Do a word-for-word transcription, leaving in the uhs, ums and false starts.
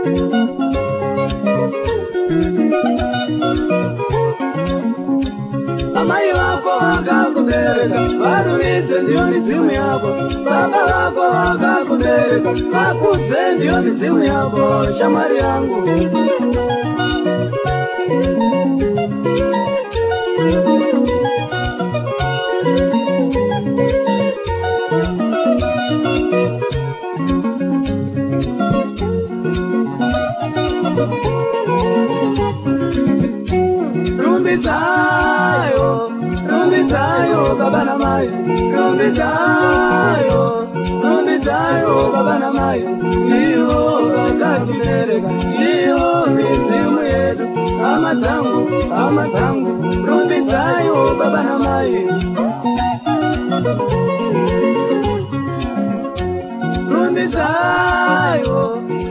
Amai wako wakakubereka, varumbidze ndiyo midzimu yako. Baba wako wakakubereka, vakudze ndiyo midzimu yako. Shamwari yangu, rumbidzayo, rumbidzayo baba na mai, rumbidzayo, rumbidzayo baba na mai. Iyo vakatibereka, iyo midzimu yedu. Hama dzangu, hama dzangu, rumbidzayo baba na mai. Rumbidzayo,